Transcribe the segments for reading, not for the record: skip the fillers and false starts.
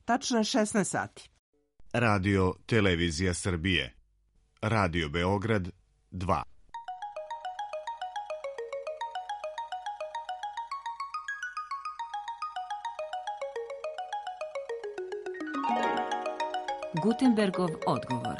Tačno je 16 sati. Radio Televizija Srbije. Radio Beograd 2. Gutenbergov odgovor.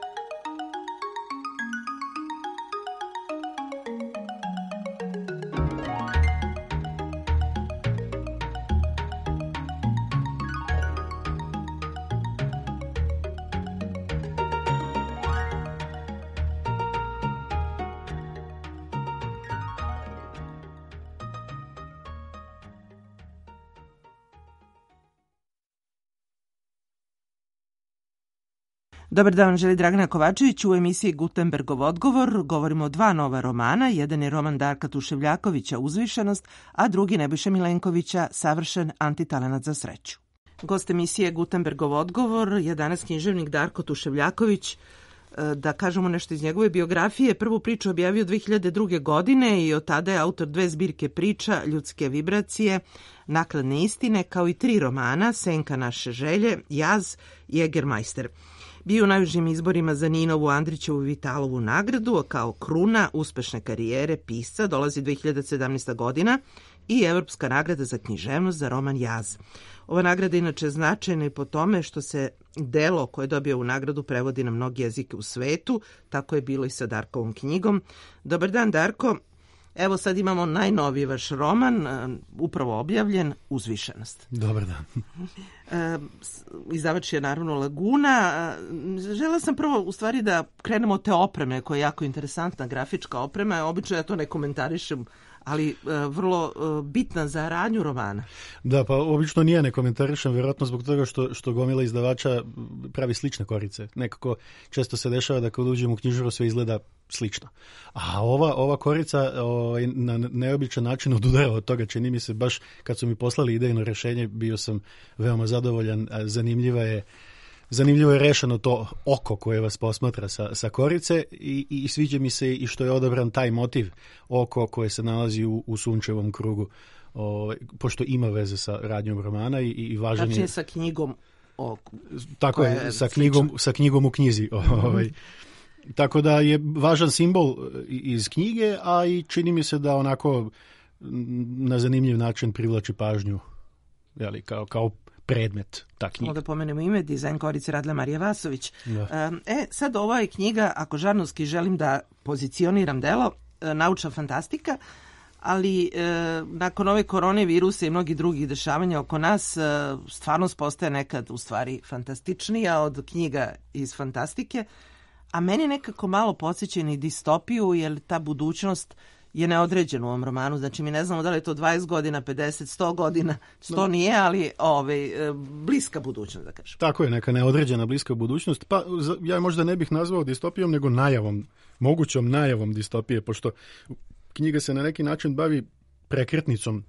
Dobar dan, želi Dragana Kovačević. U emisiji Gutenbergov odgovor govorimo o dva nova romana. Jedan je roman Darka Tuševljakovića Uzvišenost, a drugi Nebojše Milenkovića Savršen antitalenat za sreću. Gost emisije Gutenbergov odgovor je danas književnik Darko Tuševljaković. Da kažemo nešto iz njegove biografije. Prvu priču objavio 2002. godine i od tada je autor 2 zbirke priča, Ljudske vibracije, Nakladne istine, kao i 3 romana, Senka naše želje, Jaz i Egermajster. Bio u najužim izborima za Ninovu, Andrićevu i Vitalovu nagradu, a kao kruna uspešne karijere pisca dolazi 2017. godina i Evropska nagrada za književnost za roman Jaz. Ova nagrada inače značajna i po tome što se delo koje je dobio u nagradu prevodi na mnogi jezike u svetu, tako je bilo i sa Darkovom knjigom. Dobar dan, Darko. Evo sad imamo najnoviji vaš roman, upravo objavljen, Uzvišenost. Dobar dan. Izdavač je naravno Laguna. Želela sam prvo u stvari da krenemo od te opreme koja je jako interesantna, grafička oprema. Obično ja to ne komentarišem, ali vrlo bitna za radnju romana. Da, pa obično nije ne komentarišem, vjerojatno zbog toga što gomila izdavača pravi slične korice. Nekako često se dešava da kad uđem u knjižaru sve izgleda slično. A ova korica na neobičan način odudara od toga, čini mi se, baš kad su mi poslali idejno rješenje, bio sam veoma zadovoljan. Zanimljivo je rešeno to oko koje vas posmatra sa korice i sviđa mi se i što je odabran taj motiv oko koje se nalazi u sunčevom krugu, pošto ima veze sa radnjom romana i važan je... Tačnije sa knjigom Tako je, sa knjigom u knjizi. Tako da je važan simbol iz knjige, a i čini mi se da onako na zanimljiv način privlači pažnju, jeli, kao predmet ta knjiga. Ovdje pomenemo ime, dizajn korice radila Marija Vasović. Sad ova je knjiga, ako žarnovski želim da pozicioniram delo, naučna fantastika, ali nakon ove korone virusa i mnogih drugih dešavanja oko nas, stvarnost postaje nekad u stvari fantastičnija od knjiga iz fantastike, a meni nekako malo podsjeća i distopiju, jer ta budućnost je neodređena u ovom romanu. Znači, mi ne znamo da li je to 20 godina, 50, 100 godina. 100 nije, ali bliska budućnost, da kažem. Tako je, neka neodređena bliska budućnost. Pa ja možda ne bih nazvao distopijom, nego mogućom najavom distopije, pošto knjiga se na neki način bavi prekretnicom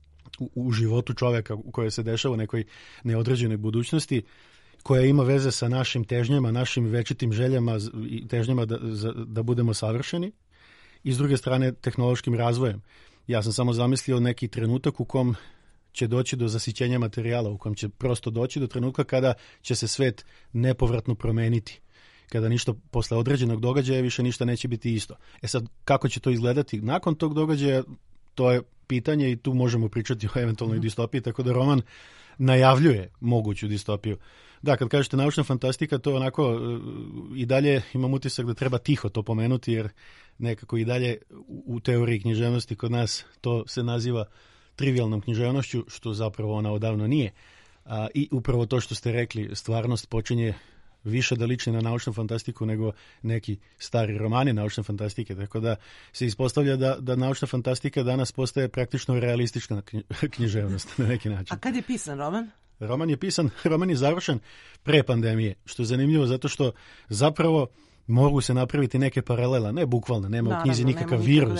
u životu čovjeka u kojoj se dešava u nekoj neodređenoj budućnosti, koja ima veze sa našim težnjama, našim večitim željama i težnjama da budemo savršeni, i s druge strane tehnološkim razvojem. Ja sam samo zamislio neki trenutak u kom će doći do zasićenja materijala, u kom će prosto doći do trenutka kada će se svet nepovratno promeniti. Kada ništa posle određenog događaja više ništa neće biti isto. Sad, kako će to izgledati nakon tog događaja, to je pitanje i tu možemo pričati o eventualnoj distopiji, tako da roman najavljuje moguću distopiju. Da, kad kažete naučna fantastika, to onako i dalje imam utisak da treba tiho to pomenuti, jer nekako i dalje u teoriji književnosti kod nas to se naziva trivijalnom književnošću, što zapravo ona odavno nije. I upravo to što ste rekli, stvarnost počinje više da liči na naučnu fantastiku nego neki stari romani naučne fantastike, tako da se ispostavlja da naučna fantastika danas postaje praktično realistična književnost na neki način. A kad je pisan roman? Roman je završen pre pandemije, što je zanimljivo zato što zapravo mogu se napraviti neke paralela, ne bukvalno, nema u knjizi nikakav virus,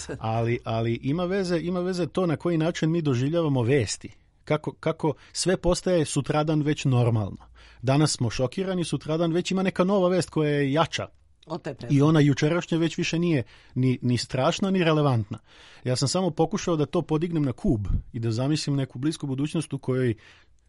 ali ima veze to na koji način mi doživljavamo vesti. Kako sve postaje sutradan već normalno. Danas smo šokirani, sutradan već ima neka nova vest koja je jača. I ona jučerašnja već više nije ni strašna ni relevantna. Ja sam samo pokušao da to podignem na kub i da zamislim neku blisku budućnost u kojoj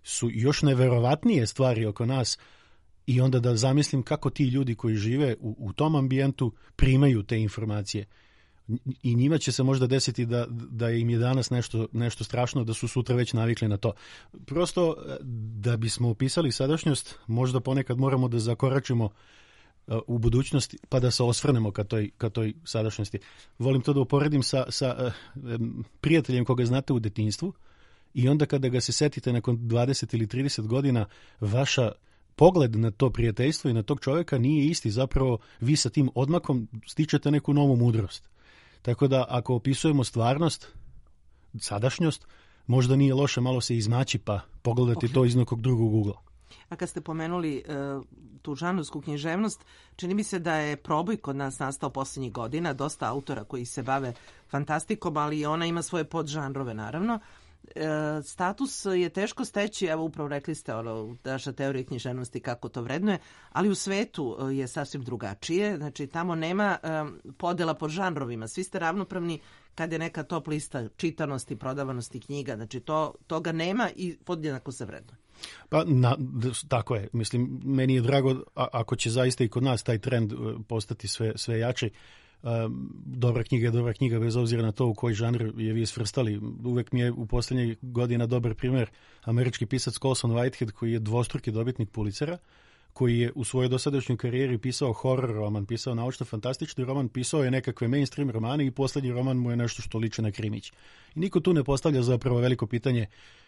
su još neverovatnije stvari oko nas i onda da zamislim kako ti ljudi koji žive u tom ambijentu primaju te informacije. I njima će se možda desiti da im je danas nešto strašno, da su sutra već navikli na to. Prosto, da bismo opisali sadašnjost, možda ponekad moramo da zakoračimo u budućnost, pa da se osvrnemo ka toj sadašnjosti. Volim to da uporedim sa prijateljem koga znate u detinjstvu i onda kada ga se setite nakon 20 ili 30 godina, vaša pogled na to prijateljstvo i na tog čovjeka nije isti. Zapravo, vi sa tim odmakom stičete neku novu mudrost. Tako da, ako opisujemo stvarnost, sadašnjost, možda nije loše malo se izmaći pa pogledati to iz nekog drugog ugla. A kad ste pomenuli tu žanrovsku književnost, čini mi se da je proboj kod nas nastao posljednjih godina, dosta autora koji se bave fantastikom, ali ona ima svoje podžanrove, naravno. Status je teško steći, evo upravo rekli ste naša teorija književnosti kako to vrednuje, ali u svetu je sasvim drugačije, znači tamo nema podela po žanrovima, svi ste ravnopravni kad je neka top lista čitanosti, prodavanosti knjiga, znači toga nema i podjednako se vrednuje. Pa tako je, mislim, meni je drago ako će zaista i kod nas taj trend postati sve jači. Dobra knjiga bez obzira na to u koji žanr je vi svrstali. Uvek mi je u posljednjih godina dobar primjer američki pisac Colson Whitehead, koji je dvostruki dobitnik Pulitzera, koji je u svojoj dosadašnjoj karijeri pisao horror roman, pisao naučno-fantastični roman, pisao je nekakve mainstream romane i posljednji roman mu je nešto što liči na krimić. I niko tu ne postavlja zapravo veliko pitanje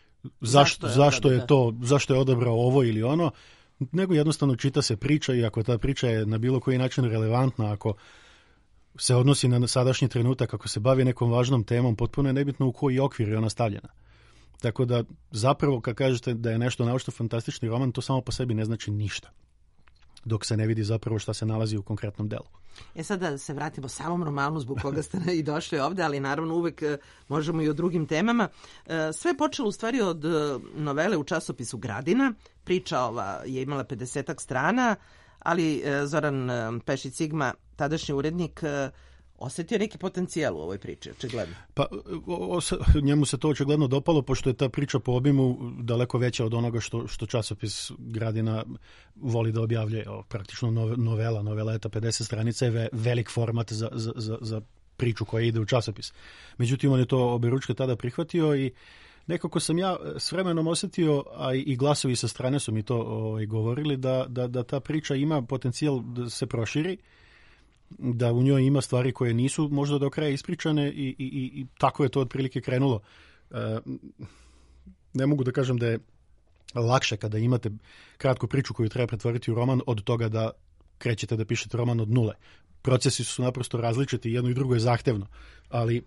zašto je odabrao ovo ili ono, nego jednostavno čita se priča i ako ta priča je na bilo koji način relevantna, ako se odnosi na sadašnji trenutak, ako se bavi nekom važnom temom, potpuno je nebitno u koji okvir je ona stavljena. Tako da zapravo kad kažete da je nešto naučno-fantastični roman, to samo po sebi ne znači ništa, dok se ne vidi zapravo šta se nalazi u konkretnom delu. Sad da se vratimo samom romanu zbog koga ste i došli ovdje, ali naravno uvek možemo i o drugim temama. Sve je počelo u stvari od novele u časopisu Gradina. Priča ova je imala 50-ak strana, ali Zoran Pešić-Sigma, tadašnji urednik, osjetio neki potencijal u ovoj priči, očigledno. Pa njemu se to očigledno dopalo, pošto je ta priča po obimu daleko veća od onoga što časopis Gradina voli da objavljuje. Praktično novela je ta 50 stranica, je velik format za priču koja ide u časopis. Međutim, on je to oberučke tada prihvatio i nekako sam ja s vremenom osjetio, a i glasovi sa strane su mi to govorili, da ta priča ima potencijal da se proširi, da u njoj ima stvari koje nisu možda do kraja ispričane i tako je to otprilike krenulo. Ne mogu da kažem da je lakše kada imate kratku priču koju treba pretvoriti u roman od toga da krećete da pišete roman od nule. Procesi su naprosto različiti, jedno i drugo je zahtevno, ali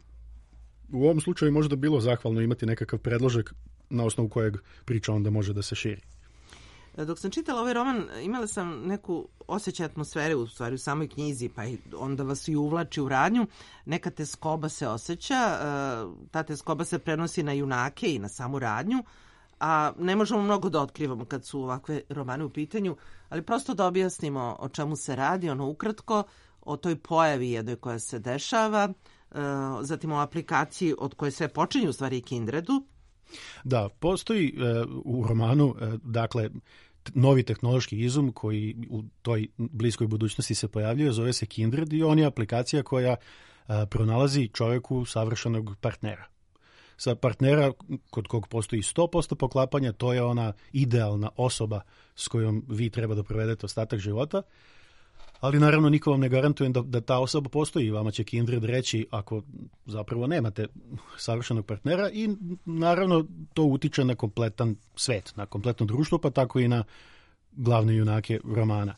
u ovom slučaju možda bilo zahvalno imati nekakav predložak na osnovu kojeg priča onda može da se širi. Dok sam čitala ovaj roman, imala sam neku osjećaj atmosfere u stvari u samoj knjizi, pa onda vas i uvlači u radnju. Neka teskoba se osjeća, ta teskoba se prenosi na junake i na samu radnju, a ne možemo mnogo da otkrivamo kad su ovakve romane u pitanju, ali prosto da objasnimo o čemu se radi, ukratko, o toj pojavi jednoj koja se dešava, zatim o aplikaciji od koje sve počinju u stvari Kindredu. Da, postoji u romanu, dakle, novi tehnološki izum koji u toj bliskoj budućnosti se pojavljuje, zove se Kindred i on je aplikacija koja pronalazi čovjeku savršenog partnera. Sa partnera kod kog postoji 100% poklapanja, to je ona idealna osoba s kojom vi treba da provedete ostatak života, ali naravno niko vam ne garantuje da ta osoba postoji. Vama će Kindred reći ako zapravo nemate savršenog partnera i naravno to utiče na kompletan svet, na kompletno društvo, pa tako i na glavne junake romana.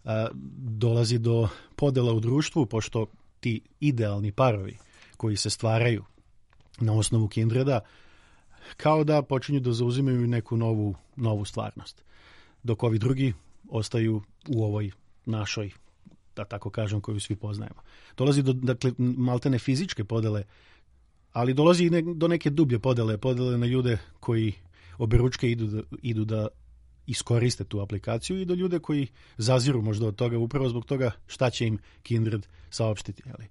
Dolazi do podela u društvu, pošto ti idealni parovi koji se stvaraju na osnovu Kindreda kao da počinju da zauzimaju neku novu stvarnost. Dok ovi drugi ostaju u ovoj našoj, da tako kažem, koju svi poznajemo. Dolazi do, dakle, maltene fizičke podele, ali dolazi i do neke dublje podele na ljude koji oberučke idu da iskoriste tu aplikaciju i do ljude koji zaziru možda od toga upravo zbog toga šta će im Kindred saopštiti. Ali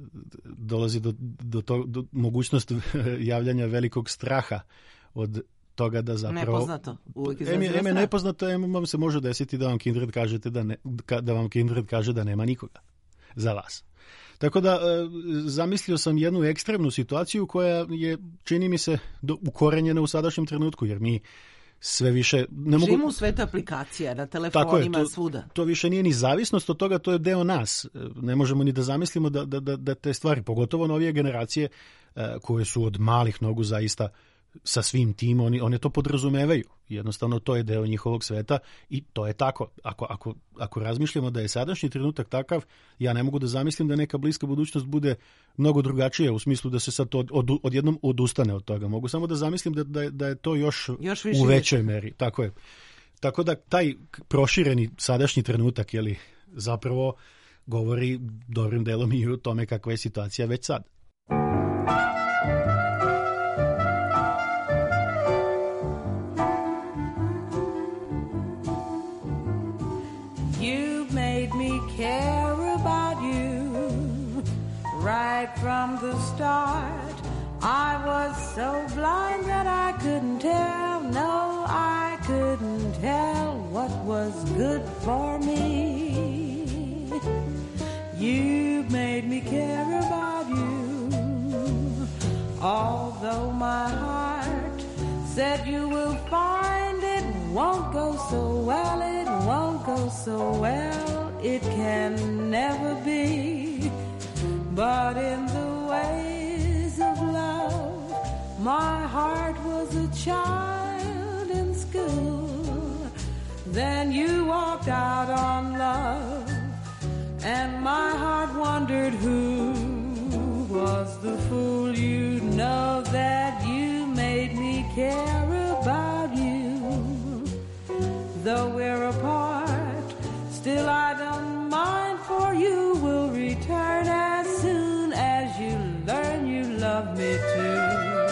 dolazi do mogućnosti javljanja velikog straha od toga da zapravo... Nepoznato. Uvijek izaziva strah. Nepoznato, vam se može desiti da vam Kindred kaže da nema nikoga za vas. Tako da zamislio sam jednu ekstremnu situaciju koja je, čini mi se, ukorenjena u sadašnjem trenutku, jer mi sve više... Živimo u svetu aplikacija, na telefonima, svuda. To više nije ni zavisnost od toga, to je deo nas. Ne možemo ni da zamislimo da te stvari, pogotovo novije generacije koje su od malih nogu zaista sa svim tim, one to podrazumevaju. Jednostavno, to je deo njihovog sveta i to je tako. Ako razmišljamo da je sadašnji trenutak takav, ja ne mogu da zamislim da neka bliska budućnost bude mnogo drugačija u smislu da se sad to odjednom odustane od toga. Mogu samo da zamislim da je to još u većoj meri. Tako je. Tako da taj prošireni sadašnji trenutak zapravo govori dobrim delom i o tome kakva je situacija već sad. Right from the start, I was so blind that I couldn't tell, no, I couldn't tell what was good for me. You made me care about you, although my heart said you will find it won't go so well, it won't go so well, it can never be. But in the ways of love, my heart was a child in school. Then you walked out on love, and my heart wondered who was the fool. You know that you made me care about you. Though we're apart, still I don't mind, for you will return as soon as you learn you love me too.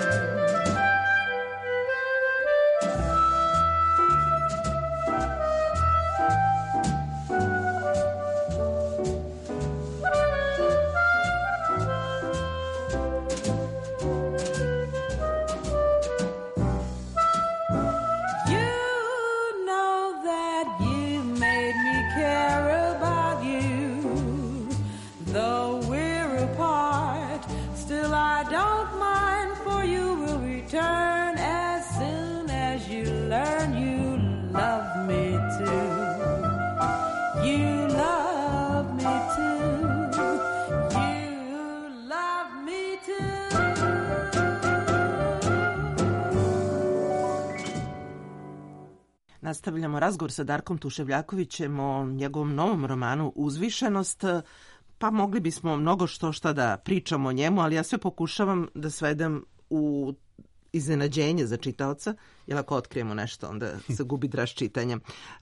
Nastavljamo razgovor sa Darkom Tuševljakovićem o njegovom novom romanu Uzvišenost. Pa mogli bismo mnogo šta da pričamo o njemu, ali ja sve pokušavam da svedem u iznenađenje za čitaoca, jer ako otkrijemo nešto, onda se gubi draž čitanja.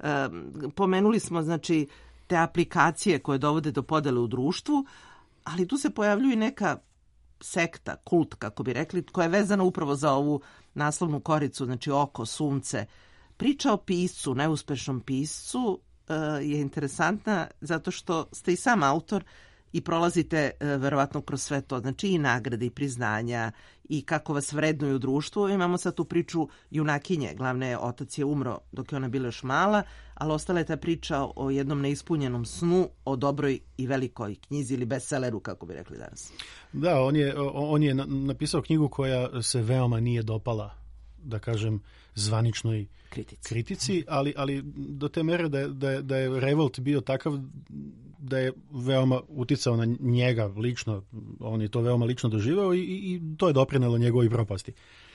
Pomenuli smo, znači, te aplikacije koje dovode do podele u društvu, ali tu se pojavljuju i neka sekta, kult, kako bi rekli, koja je vezana upravo za ovu naslovnu koricu, znači oko, sunce. Priča o piscu, neuspešnom piscu, je interesantna zato što ste i sam autor i prolazite verovatno kroz sve to, znači i nagrade i priznanja i kako vas vrednuju u društvu. Imamo sad tu priču junakinje, glavne otac je umro dok je ona bila još mala, ali ostala je ta priča o jednom neispunjenom snu, o dobroj i velikoj knjizi ili bestselleru, kako bi rekli danas. Da, on je napisao knjigu koja se veoma nije dopala, da kažem, zvaničnoj kritici, ali do te mere da je revolt bio takav da je veoma uticao na njega lično, on je to veoma lično doživao i to je doprinelo njegovoj propasti.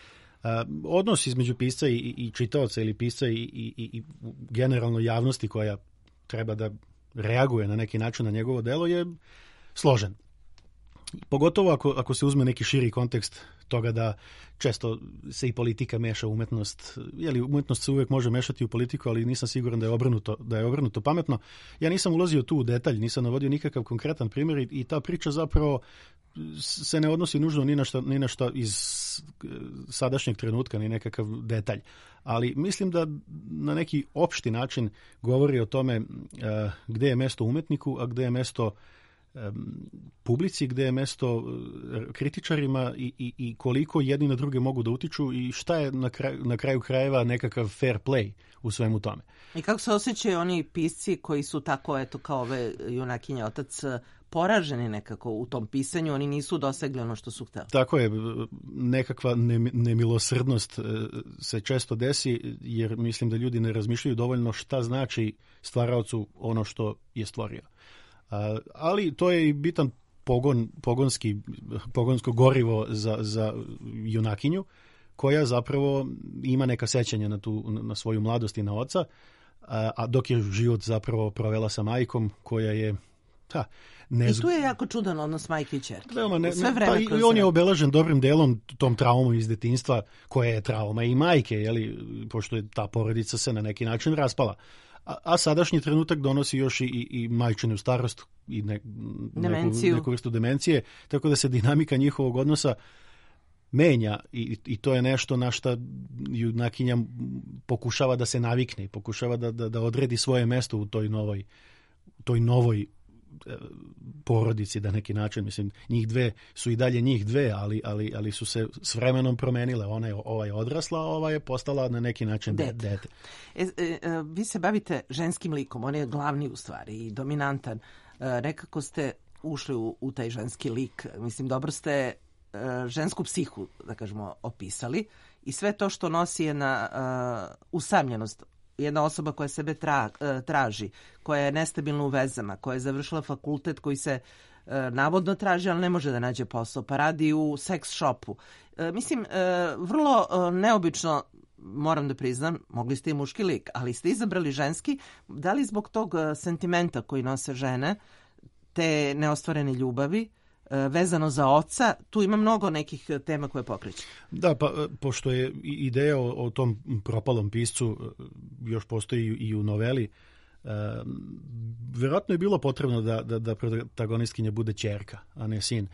Odnos između pisca i čitaoca ili pisca i generalno javnosti koja treba da reaguje na neki način na njegovo delo je složen. Pogotovo ako se uzme neki širi kontekst toga da često se i politika meša u umetnost. Umetnost se uvijek može mešati u politiku, ali nisam siguran da je obrnuto pametno. Ja nisam ulazio tu u detalj, nisam navodio nikakav konkretan primjer i ta priča zapravo se ne odnosi nužno ni na šta iz sadašnjeg trenutka, ni nekakav detalj. Ali mislim da na neki opšti način govori o tome gde je mesto umetniku, a gde je mesto publici, gde je mesto kritičarima i koliko jedni na druge mogu da utiču i šta je na kraju krajeva nekakav fair play u svemu tome. I kako se osjećaju oni pisci koji su tako, eto, kao ove junakinje otac, poraženi nekako u tom pisanju, oni nisu dosegli ono što su hteli. Tako je, nekakva nemilosrdnost se često desi, jer mislim da ljudi ne razmišljaju dovoljno šta znači stvaraocu ono što je stvorio. Ali to je i bitan pogonsko gorivo za junakinju, koja zapravo ima neka sećanja na svoju mladost i na oca, a dok je život zapravo provela sa majkom koja je... I tu je jako čudan odnos majke i ćerke. I on je obeležen dobrim delom tom traumom iz detinjstva, koja je trauma i majke, pošto je ta porodica se na neki način raspala. A sadašnji trenutak donosi još i majčinu starost i neku vrstu demencije, tako da se dinamika njihovog odnosa menja i to je nešto na šta junakinja pokušava da se navikne, pokušava da odredi svoje mesto u toj novoj porodici, da neki način, mislim, njih dve su i dalje njih dve, ali su se s vremenom promenile. Ova je odrasla, a ova je postala na neki način dete. Vi se bavite ženskim likom, on je glavni u stvari i dominantan. Nekako ste ušli u taj ženski lik, mislim, dobro ste žensku psihu, da kažemo, opisali i sve to što nosi jedna usamljenost. Jedna osoba koja sebe traži, koja je nestabilna u vezama, koja je završila fakultet koji se navodno traži, ali ne može da nađe posao, pa radi u seks shopu. Mislim, vrlo neobično, moram da priznam, mogli ste i muški lik, ali ste izabrali ženski. Da li zbog tog sentimenta koji nose žene, te neostvarene ljubavi, vezano za oca, tu ima mnogo nekih tema koje pokreće. Da, pa pošto je ideja o tom propalom piscu još postoji i u noveli, verovatno je bilo potrebno da protagonistkinja bude ćerka, a ne sin.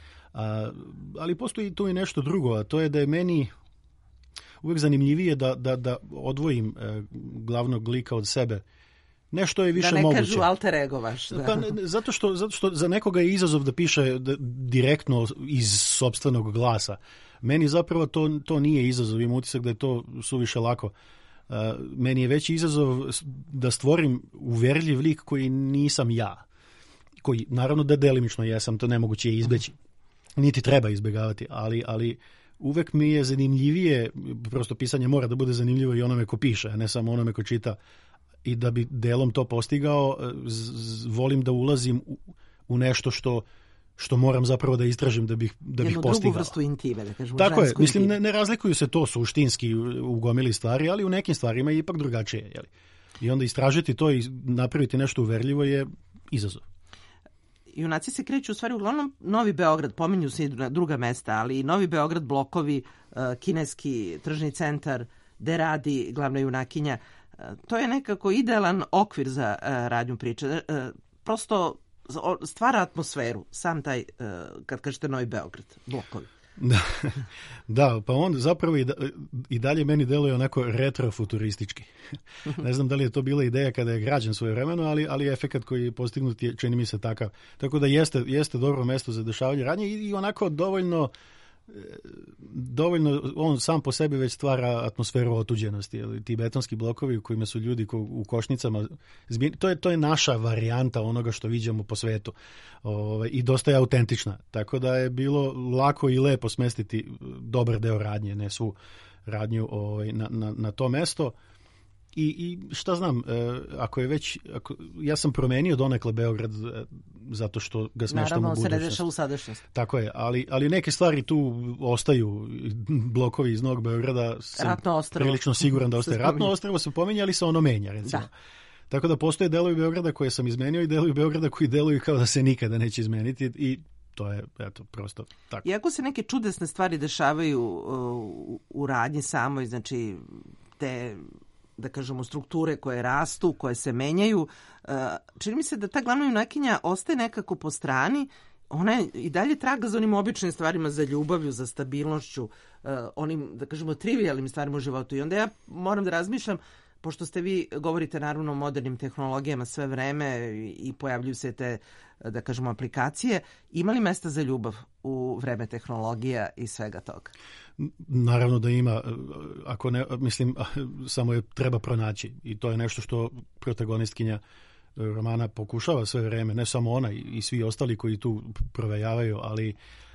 Ali postoji tu i nešto drugo, a to je da je meni uvijek zanimljivije da odvojim glavnog lika od sebe. Nešto je više moguće. Da ne kažu alter ego vaš. Da. Pa, zato što za nekoga je izazov da piše direktno iz sopstvenog glasa. Meni zapravo to nije izazov, imam utisak da je to suviše lako. Meni je veći izazov da stvorim uverljiv lik koji nisam ja. Koji, naravno da delimično jesam, to nemoguće je izbeći. Niti treba izbjegavati, ali uvek mi je zanimljivije, prosto pisanje mora da bude zanimljivo i onome ko piše, a ne samo onome ko čita. I da bi delom to postigao, volim da ulazim u nešto što moram zapravo da istražim da bih postigao. Jednu drugu vrstu intime, da kažemo. Tako je, mislim, ne razlikuju se to suštinski u gomili stvari, ali u nekim stvarima je ipak drugačije. Jeli? I onda istražiti to i napraviti nešto uverljivo je izazov. Junaci se kreću u stvari uglavnom Novi Beograd, pominju se i druga mesta, ali i Novi Beograd, blokovi, kineski tržni centar, gde radi glavna junakinja. To je nekako idealan okvir za radnju priče. Prosto stvara atmosferu, sam taj, kad kažete Novi Beograd, blokovi. Da, pa on zapravo i dalje meni deluje onako retrofuturistički. Ne znam da li je to bila ideja kada je građen svojevremeno, ali efekat koji je postignut je, čini mi se, takav. Tako da jeste dobro mesto za dešavanje radnje i onako dovoljno on sam po sebi već stvara atmosferu otuđenosti. Ti betonski blokovi u kojima su ljudi u košnicama, to je naša varijanta onoga što viđamo po svetu i dosta je autentična. Tako da je bilo lako i lepo smestiti dobar deo radnje, ne svu radnju na to mesto. I šta znam, ja sam promenio donekle Beograd zato što ga smeštam u budućnost. Naravno, se ne deša u sadašnjost. Tako je, ali neke stvari tu ostaju, blokovi iz Novog Beograda sam prilično siguran da ostaje. Ratno ostrvo se pominja, ali se ono menja, recimo. Da. Tako da postoje delovi Beograda koje sam izmenio i delovi Beograda koji deluju kao da se nikada neće izmeniti i to je, eto, prosto tako. Iako se neke čudesne stvari dešavaju u radnji samoj, znači te, da kažemo, strukture koje rastu, koje se menjaju, čini mi se da ta glavna junakinja ostaje nekako po strani, ona je i dalje traga za onim običnim stvarima, za ljubavlju, za stabilnošću, onim, da kažemo, trivijalnim stvarima u životu. I onda ja moram da razmišljam, pošto ste vi, govorite naravno o modernim tehnologijama sve vreme i pojavljuju se te, da kažemo, aplikacije, ima li mesta za ljubav u vreme tehnologija i svega toga? Naravno da ima, ako ne, mislim, samo je treba pronaći i to je nešto što protagonistkinja romana pokušava sve vreme, ne samo ona i svi ostali koji tu provejavaju, ali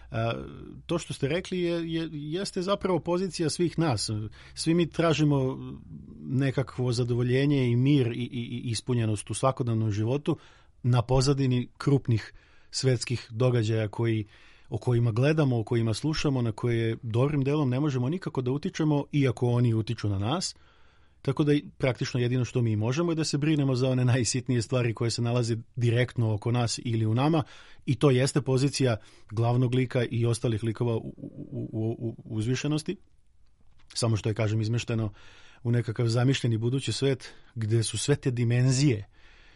to što ste rekli jeste zapravo pozicija svih nas. Svi mi tražimo nekakvo zadovoljenje i mir i ispunjenost u svakodnevnom životu na pozadini krupnih svetskih događaja o kojima gledamo, o kojima slušamo, na koje dobrim delom ne možemo nikako da utičemo, iako oni utiču na nas. Tako da praktično jedino što mi možemo je da se brinemo za one najsitnije stvari koje se nalaze direktno oko nas ili u nama, i to jeste pozicija glavnog lika i ostalih likova u uzvišenosti. Samo što je, kažem, izmešteno u nekakav zamišljeni budući svet gde su sve te dimenzije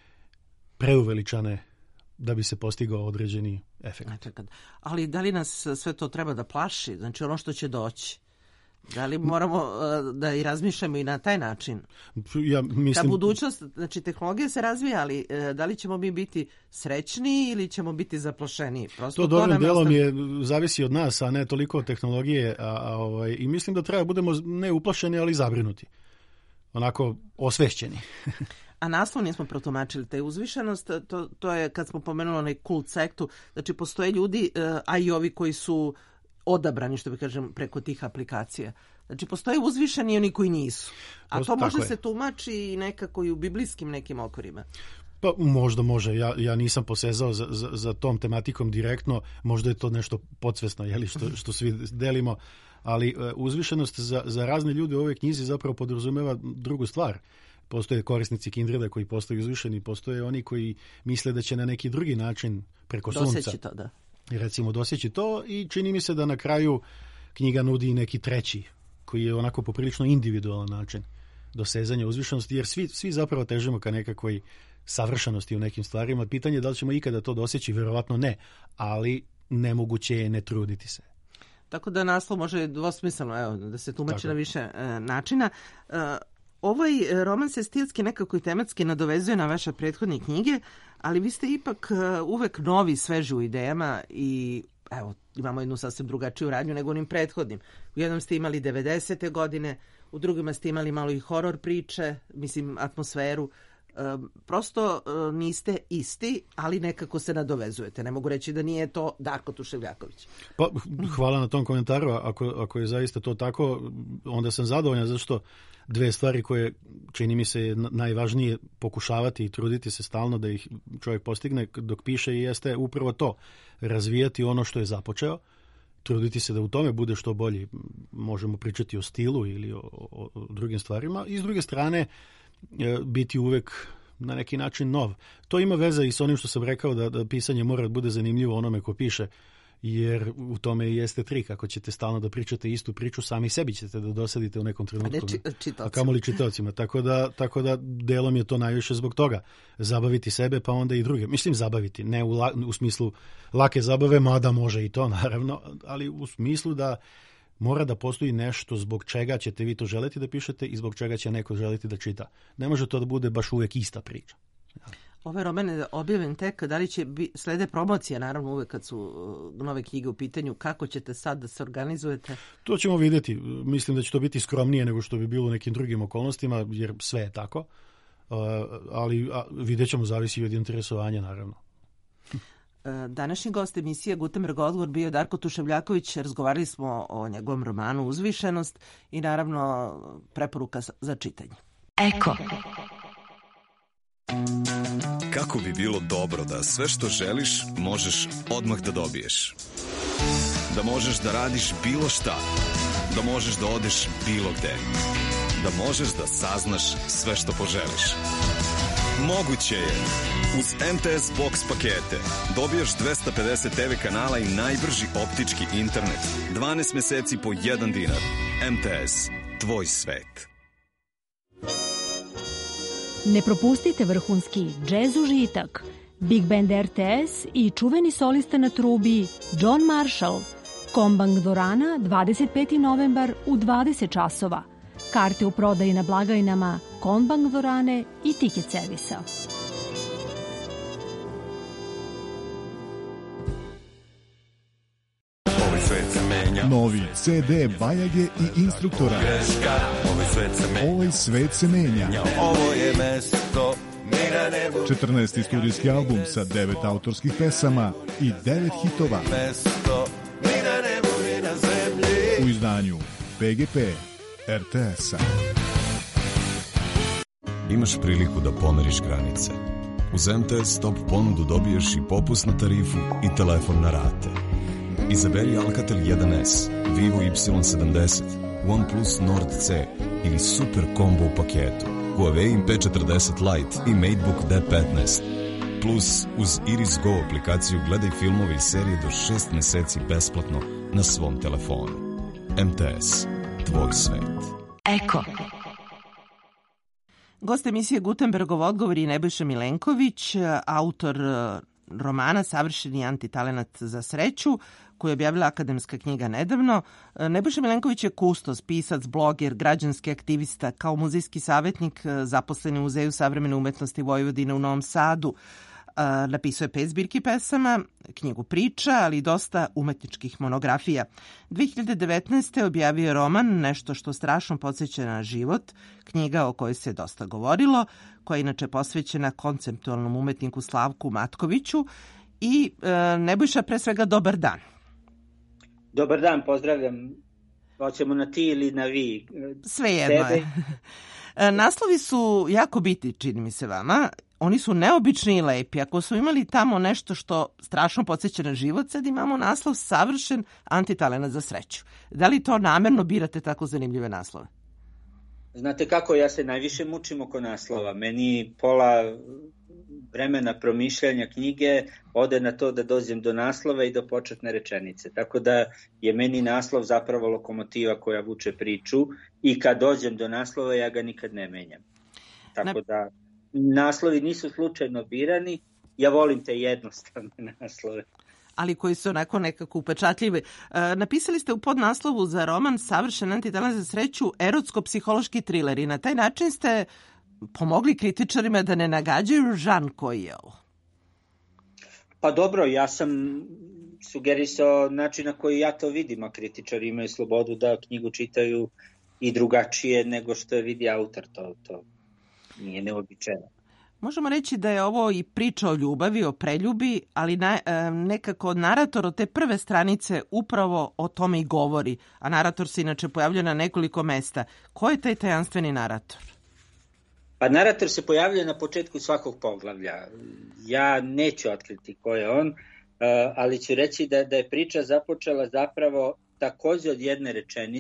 preuveličane da bi se postigao određeni efekt. Ali da li nas sve to treba da plaši? Znači ono što će doći? Da li moramo da i razmišljamo i na taj način? Ja mislim... Ta budućnost, znači tehnologija se razvija, ali da li ćemo mi biti srećniji ili ćemo biti zaplašeniji? Prosto to dobrim delom zavisi od nas, a ne toliko od tehnologije. I mislim da treba budemo ne uplašeni, ali zabrinuti. Onako osvešćeni. A naslov nismo protumačili, taj uzvišenost, to je kad smo pomenuli onaj kult sektu, znači postoje ljudi, a i ovi koji su odabrani, što bi kažem, preko tih aplikacija. Znači, postoje uzvišeni i oni koji nisu. A to može se tumači i nekako i u biblijskim nekim okvirima. Pa možda može. Ja nisam posezao za tom tematikom direktno. Možda je to nešto podsvesno, što svi delimo. Ali uzvišenost za razne ljude u ovoj knjizi zapravo podrazumeva drugu stvar. Postoje korisnici Kindreda koji postaju uzvišeni, postoje oni koji misle da će na neki drugi način preko sunca to, da. Recimo doseći to, i čini mi se da na kraju knjiga nudi neki treći koji je onako poprilično individualan način dosezanja uzvišenosti, jer svi zapravo težimo ka nekakvoj savršenosti u nekim stvarima. Pitanje je da li ćemo ikada to doseći, verovatno ne, ali nemoguće je ne truditi se. Tako da naslov može dvosmisleno, da se tumači na više načina. Ovaj roman se stilski nekako i tematski nadovezuje na vaše prethodne knjige, ali vi ste ipak uvek novi, sveži u idejama i imamo jednu sasvim drugačiju radnju nego onim prethodnim. U jednom ste imali 90. godine, u drugima ste imali malo i horor priče, mislim atmosferu. Prosto niste isti, ali nekako se nadovezujete. Ne mogu reći da nije to Darko Tuševljaković. Pa, hvala na tom komentaru. Ako je zaista to tako, onda sam zadovoljan, zato što dve stvari koje čini mi se najvažnije pokušavati i truditi se stalno da ih čovjek postigne dok piše, jeste upravo to. Razvijati ono što je započeo, truditi se da u tome bude što bolji. Možemo pričati o stilu ili o drugim stvarima. I s druge strane, biti uvek na neki način nov. To ima veze i s onim što sam rekao da pisanje mora da bude zanimljivo onome ko piše, jer u tome i jeste trik. Ako ćete stalno da pričate istu priču, sami sebi ćete da dosadite u nekom trenutku. A kamoli čitaocima. Tako da delom je to najviše zbog toga. Zabaviti sebe, pa onda i druge. Mislim zabaviti, ne u smislu lake zabave, mada može i to naravno, ali u smislu da mora da postoji nešto zbog čega ćete vi to želiti da pišete i zbog čega će neko želiti da čita. Ne može to da bude baš uvek ista priča. Ovaj roman je objavljen tek, da li će slede promocije, naravno uvek kad su nove knjige u pitanju, kako ćete sad da se organizujete? To ćemo vidjeti. Mislim da će to biti skromnije nego što bi bilo u nekim drugim okolnostima, jer sve je tako. Ali vidjet ćemo, zavisi od interesovanja, naravno. Današnji gost emisije Gutenberg odgovor bio Darko Tuševljaković. Razgovarali smo o njegovom romanu Uzvišenost i naravno preporuka za čitanje. Eko. Kako bi bilo dobro da sve što želiš možeš odmah da dobiješ. Da možeš da radiš bilo šta. Da možeš da odeš bilo gde. Da možeš da saznaš sve što poželiš. Moguće je. Uz MTS Box pakete dobijaš 250 TV kanala i najbrži optički internet. 12 meseci po $1. MTS. Tvoj svet. Ne propustite vrhunski džez užitak, Big Band RTS i čuveni solista na trubi John Marshall. Kombang dvorana 25. novembar u 20 časova. karte u prodaji na blagajnama Konbank dvorane i tiket servisa. Novi CD Bajage i Instruktora. Ovaj svet se menja. Ovo je mesto. 14. studijski album sa 9 autorskih pesama i 9 hitova. U izdanju PGP RTS-a. Imaš priliku da pomeriš granice. Uz MTS Stop ponudu dobiješ i popusnu tarifu i telefon na rate. Izaberi Alcatel 1S, Vivo Y70, OnePlus Nord C ili Super Combo u paketu, Huawei P40 Lite i MateBook D15. Plus, uz Iris Go aplikaciju gledaj filmove i serije do 6 meseci besplatno na svom telefonu. MTS, tvoj svet. Eko. Gost emisije Gutenbergov odgovor je Nebojša Milenković, autor romana Savršeni antitalenat za sreću, koju je objavila Akademska knjiga nedavno. Nebojša Milenković je kustos, pisac, bloger, građanski aktivista, kao muzejski savjetnik zaposlen u Muzeju savremene umetnosti Vojvodine u Novom Sadu. Napisao je 5 zbirki pesama, knjigu priča, ali i dosta umetničkih monografija. 2019. objavio je roman Nešto što strašno podsjeća na život, knjiga o kojoj se dosta govorilo, koja je inače posvećena konceptualnom umetniku Slavku Matkoviću. I Nebojša, pre svega, dobar dan. Dobar dan, pozdravljam. Hoćemo na ti ili na vi? Svejedno je. Naslovi su jako bitni, čini mi se vama. Oni su neobični i lepi. Ako smo imali tamo nešto što strašno podsjeća na život, sad imamo naslov Savršen antitalenat za sreću. Da li to namerno birate tako zanimljive naslove? Znate kako, ja se najviše mučim oko naslova. Meni pola vremena promišljanja knjige ode na to da dođem do naslova i do početne rečenice. Tako da je meni naslov zapravo lokomotiva koja vuče priču i kad dođem do naslova ja ga nikad ne menjam. Tako da naslovi nisu slučajno birani, ja volim te jednostavne naslove. Ali koji su onako nekako upečatljivi. Napisali ste u podnaslovu za roman Savršen antitalenat za sreću erotsko-psihološki triler i na taj način ste pomogli kritičarima da ne nagađaju žan koji je ovo. Pa dobro, ja sam sugerisao način na koji ja to vidim, a kritičari imaju slobodu da knjigu čitaju i drugačije nego što je vidi autor. To nije neobičajno. Možemo reći da je ovo i priča o ljubavi, o preljubi, ali nekako narator od te prve stranice upravo o tome i govori, a narator se inače pojavlja na nekoliko mesta. Ko je taj tajanstveni narator? Pa narator se pojavlja na početku svakog poglavlja. Ja neću otkriti ko je on, ali ću reći da je priča započela zapravo takođe od jedne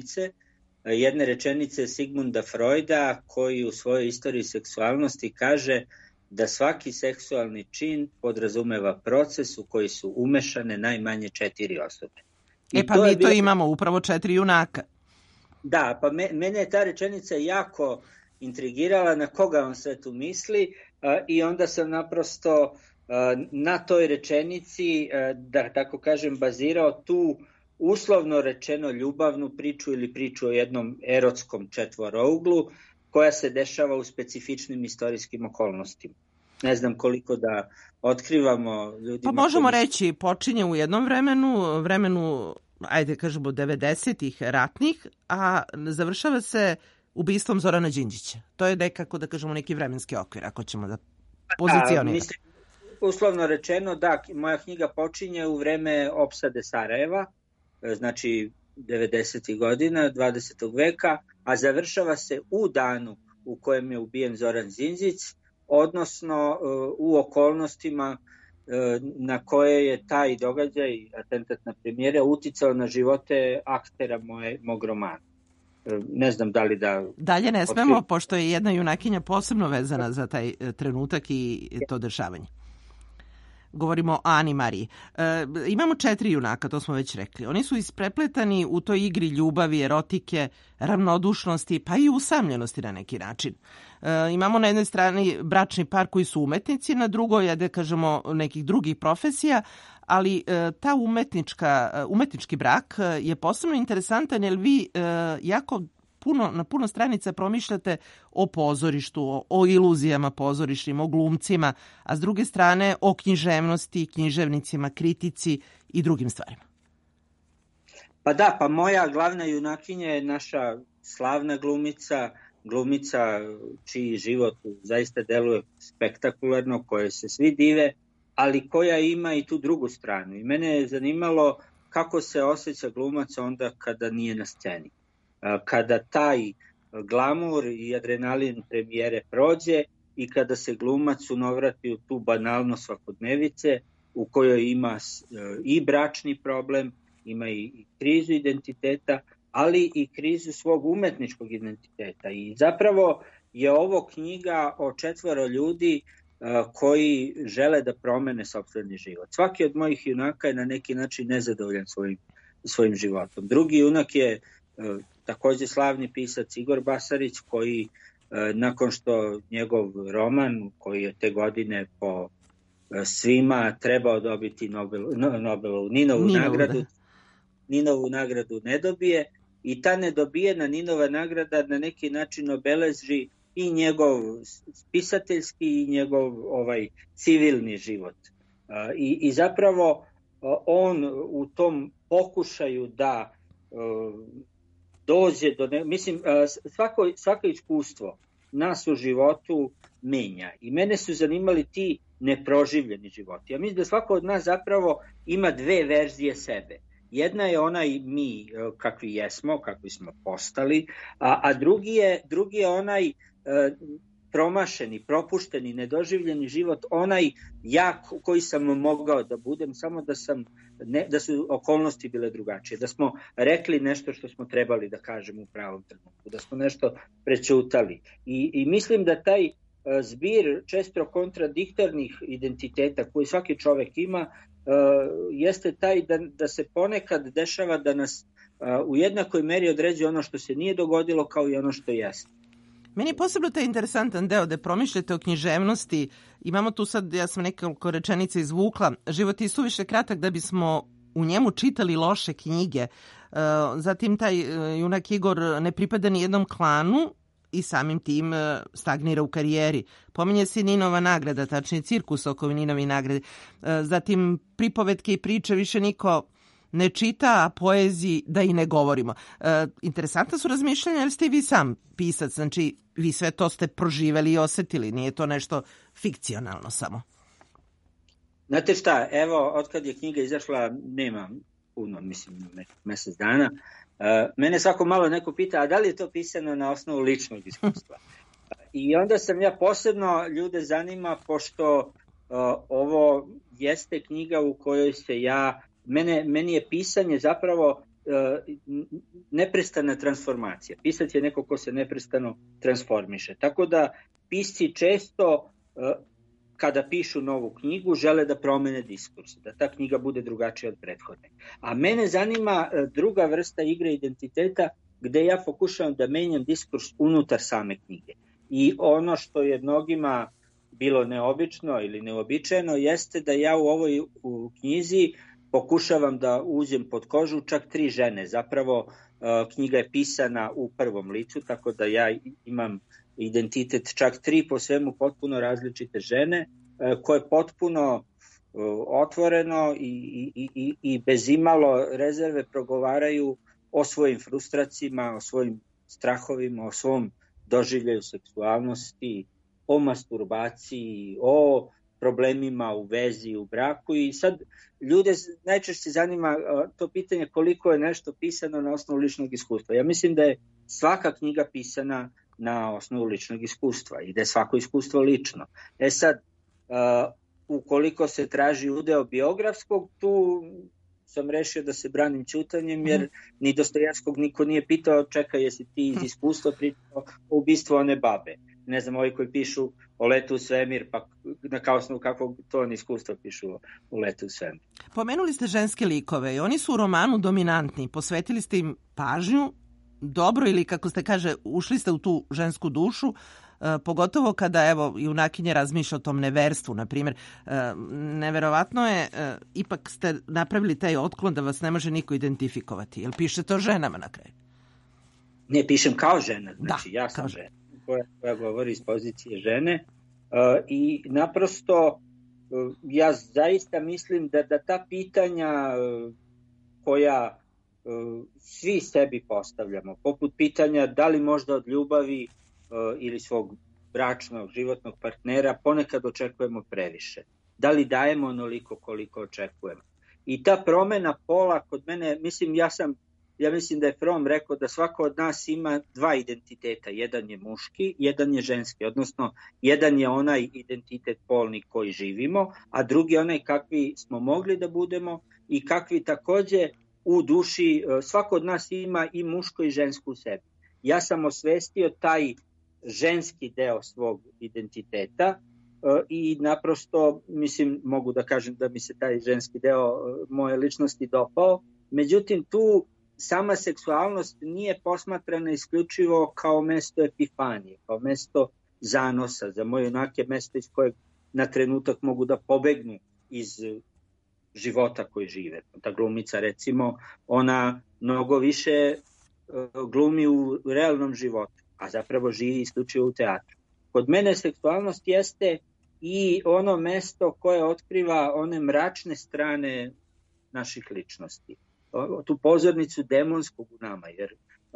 rečenice Sigmunda Freuda, koji u svojoj istoriji seksualnosti kaže da svaki seksualni čin podrazumeva proces u koji su umešane najmanje 4 osobe. Mi to imamo upravo 4 junaka. Da, pa mene je ta rečenica jako intrigirala na koga on sve tu misli i onda sam naprosto na toj rečenici, da tako kažem, bazirao tu uslovno rečeno ljubavnu priču ili priču o jednom erotskom četvorouglu koja se dešava u specifičnim istorijskim okolnostima. Ne znam koliko da otkrivamo ljudima. Pa možemo reći, počinje u jednom vremenu, ajde kažemo 90-ih ratnih, a završava se ubistvom Zorana Đinđića. To je nekako, da kažemo, neki vremenski okvir, ako ćemo da pozicioniramo. Uslovno rečeno, da, moja knjiga počinje u vreme opsade Sarajeva, znači 90. godina 20. veka, a završava se u danu u kojem je ubijen Zoran Đinđić, odnosno u okolnostima na koje je taj događaj, atentat na premijera, uticao na živote aktera mog romana. Ne znam da li da... Dalje ne smemo, pošto je jedna junakinja posebno vezana za taj trenutak i to dešavanje. Govorimo o Ani Mariji. Imamo 4 junaka, to smo već rekli. Oni su isprepletani u toj igri ljubavi, erotike, ravnodušnosti, pa i usamljenosti na neki način. Imamo na jednoj strani bračni par koji su umetnici, na drugoj je, da kažemo, nekih drugih profesija, ali ta umetnički brak je posebno interesantan jer vi jako na puno stranica promišljate o pozorištu, o iluzijama pozorišnim, o glumcima, a s druge strane o književnosti, književnicima, kritici i drugim stvarima. Pa da, pa moja glavna junakinja je naša slavna glumica čiji život zaista deluje spektakularno, koje se svi dive, ali koja ima i tu drugu stranu. I mene je zanimalo kako se osjeća glumac onda kada nije na sceni. Kada taj glamur i adrenalin premijere prođe i kada se glumac unovrati u tu banalnost svakodnevice u kojoj ima i bračni problem, ima i krizu identiteta, ali i krizu svog umetničkog identiteta. I zapravo je ovo knjiga o 4 ljudi koji žele da promene sopstveni život. Svaki od mojih junaka je na neki način nezadovoljan svojim životom. Drugi junak je takođe slavni pisac Igor Basarić, koji nakon što njegov roman, koji je te godine po svima trebao dobiti Ninovu nagradu ne dobije, i ta nedobijena Ninova nagrada na neki način obeleži i njegov pisateljski i njegov civilni život. I zapravo on u tom pokušaju da dođe do... Mislim, svako iskustvo nas u životu menja. I mene su zanimali ti neproživljeni životi. Ja mislim da svako od nas zapravo ima 2 verzije sebe. Jedna je onaj mi kakvi jesmo, kakvi smo postali, a drugi je onaj promašeni, propušteni, nedoživljeni život, onaj ja koji sam mogao da budem, samo da su okolnosti bile drugačije, da smo rekli nešto što smo trebali da kažemo u pravom trenutku, da smo nešto prećutali. I mislim da taj zbir često kontradiktornih identiteta koji svaki čovek ima jeste taj da se ponekad dešava da nas u jednakoj meri određuje ono što se nije dogodilo kao i ono što jeste. Meni je posebno taj interesantan deo da promišljate o književnosti. Imamo tu sad, ja sam nekoliko rečenica izvukla, život je suviše kratak da bismo u njemu čitali loše knjige. Zatim taj junak Igor ne pripada ni jednom klanu i samim tim stagnira u karijeri. Pominje se Ninova nagrada, tačnije cirkus oko Ninove nagrade. Zatim pripovetke i priče više niko ne čita, a poeziji da i ne govorimo. Interesantna su razmišljanja, jer ste i vi sam pisac, znači vi sve to ste proživeli i osetili, nije to nešto fikcionalno samo. Znate šta, evo, otkad je knjiga izašla, nema puno, mislim, mesec dana, mene svako malo neko pita, a da li je to pisano na osnovu ličnog iskustva? I onda sam ja posebno ljude zanima, pošto ovo jeste knjiga u kojoj se meni je pisanje zapravo neprestana transformacija. Pisac je neko ko se neprestano transformiše. Tako da pisci često kada pišu novu knjigu žele da promene diskurs, da ta knjiga bude drugačija od prethodne. A mene zanima druga vrsta igre identiteta gde ja pokušavam da menjam diskurs unutar same knjige. I ono što je mnogima bilo neobično ili neobičajeno jeste da ja u ovoj knjizi pokušavam da uđem pod kožu čak 3 žene. Zapravo knjiga je pisana u prvom licu, tako da ja imam identitet čak 3 po svemu potpuno različite žene koje potpuno otvoreno i bez imalo rezerve progovaraju o svojim frustracijama, o svojim strahovima, o svom doživljaju seksualnosti, o masturbaciji, o problemima u vezi, u braku. I sad ljude najčešće zanima to pitanje koliko je nešto pisano na osnovu ličnog iskustva. Ja mislim da je svaka knjiga pisana na osnovu ličnog iskustva i da je svako iskustvo lično. Sad, ukoliko se traži udeo biografskog, tu sam rešio da se branim ćutanjem, jer ni Dostojevskog niko nije pitao, čekaj, jesi ti iz iskustva pričao o ubistvu one babe. Ne znam, ovi koji pišu o letu u svemir, pa na osnovu kakvog to iskustva pišu o letu u svemir. Pomenuli ste ženske likove i oni su u romanu dominantni. Posvetili ste im pažnju, dobro, ili kako ste kaže, ušli ste u tu žensku dušu, pogotovo kada, evo, junakinja razmišlja o tom neverstvu, na primjer. Neverovatno je, ipak ste napravili taj otklon da vas ne može niko identifikovati. Jel pišete o ženama na kraju? Ne pišem kao žena, znači da, ja sam žena koja govori iz pozicije žene i naprosto ja zaista mislim da ta pitanja koja svi sebi postavljamo, poput pitanja da li možda od ljubavi ili svog bračnog, životnog partnera ponekad očekujemo previše. Da li dajemo onoliko koliko očekujemo. I ta promena pola kod mene, ja mislim da je Fromm rekao da svako od nas ima dva identiteta. Jedan je muški, jedan je ženski. Odnosno, jedan je onaj identitet polni koji živimo, a drugi je onaj kakvi smo mogli da budemo i kakvi takođe u duši, svako od nas ima i muško i žensko u sebi. Ja sam osvestio taj ženski deo svog identiteta i naprosto, mogu da kažem da mi se taj ženski deo moje ličnosti dopao. Međutim, tu sama seksualnost nije posmatrana isključivo kao mesto epifanije, kao mesto zanosa, za moje junake mesto iz kojeg na trenutak mogu da pobegnu iz života koji žive. Ta glumica, recimo, ona mnogo više glumi u realnom životu, a zapravo živi isključivo u teatru. Kod mene seksualnost jeste i ono mesto koje otkriva one mračne strane naših ličnosti. Tu pozornicu demonskog u nama, jer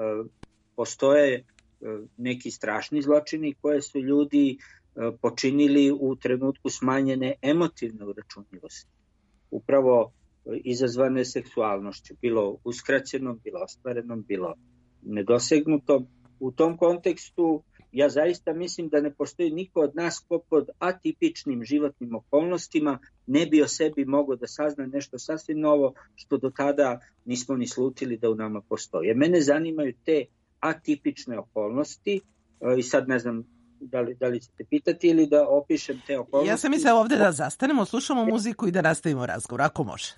postoje neki strašni zločini koje su ljudi počinili u trenutku smanjene emotivne uračunljivosti. Upravo izazvane seksualnošću, bilo uskraćenom, bilo ostvarenom, bilo nedosegnutom. U tom kontekstu ja zaista mislim da ne postoji niko od nas ko pod atipičnim životnim okolnostima ne bi o sebi mogao da sazna nešto sasvim novo što do tada nismo ni slutili da u nama postoji. Mene zanimaju te atipične okolnosti i sad ne znam da li ćete pitati ili da opišem te okolnosti. Ja sam mislila ovde da zastanemo, slušamo muziku i da nastavimo razgovor, ako može.